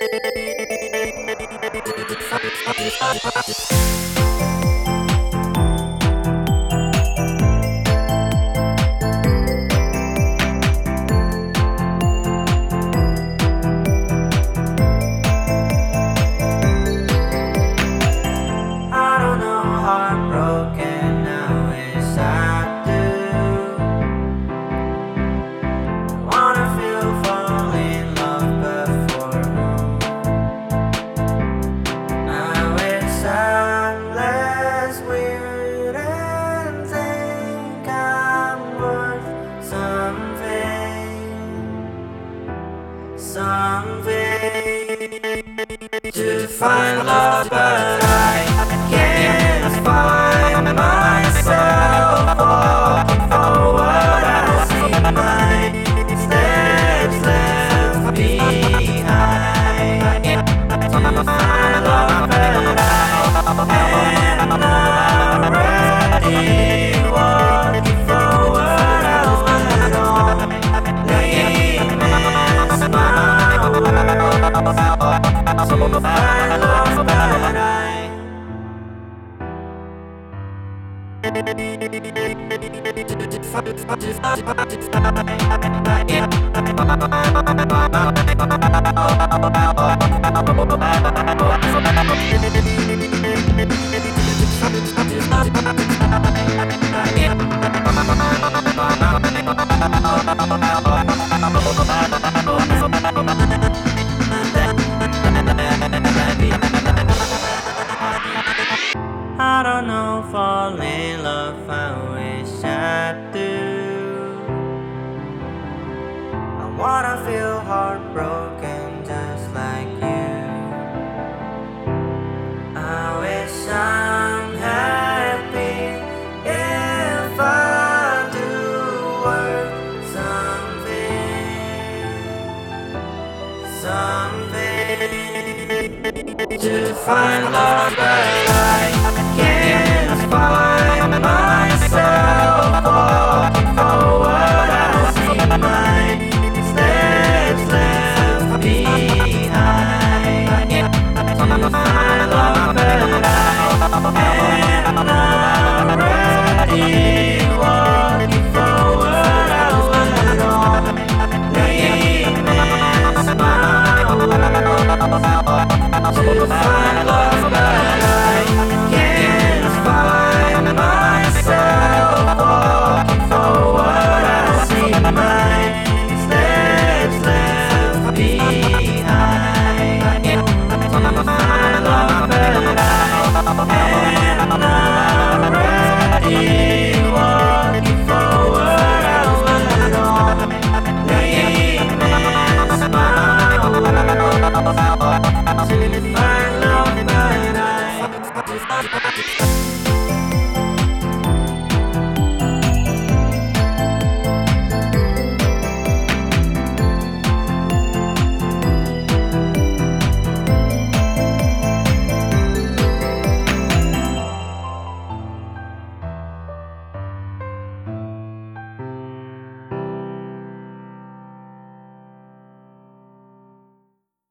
don't know, heartbroken, I wish I do. Wanna feel fall in love, but for whom? I wish I'm less weird and think I'm worth something to find love, but I can't find myself walking forward. I see my steps left behind to find love, but I am not ready walking forward. I will only miss my world to find love, but I I don't know, fall in love, I wish I do. I wanna feel heartbroken just like you. I wish I'm happy if I do worth something to find love, but I can't find myself walking forward. I see my steps left behind to find love, but I am not ready walking forward. I will only miss my world to find love, but I can't find myself walking forward. I see my steps left behind to find love, but I am not ready walking forward. I will only miss my world to find love, but I